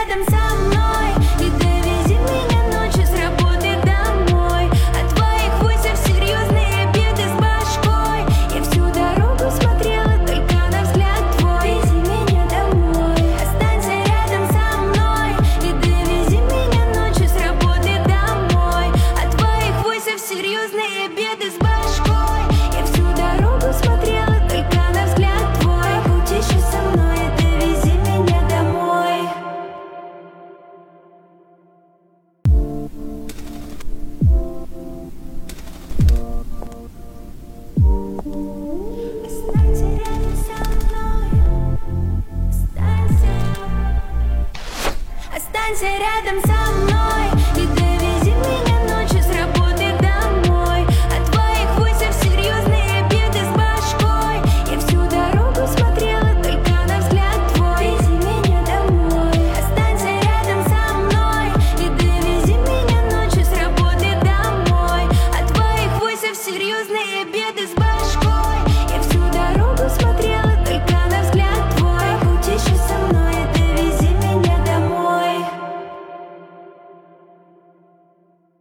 рядом со мной и довези меня ночью с работы домой. От твоих вызов серьезные беды с башкой. Я всю дорогу смотрела только на взгляд твой. Вези меня домой, останься рядом со мной и довези меня ночью с работы домой. От твоих вызов серьезные беды с башкой. Я всю дорогу смотрела только на взгляд твой. Будь еще со мной и довези меня домой. Останься рядом со мной. Останься рядом со мной.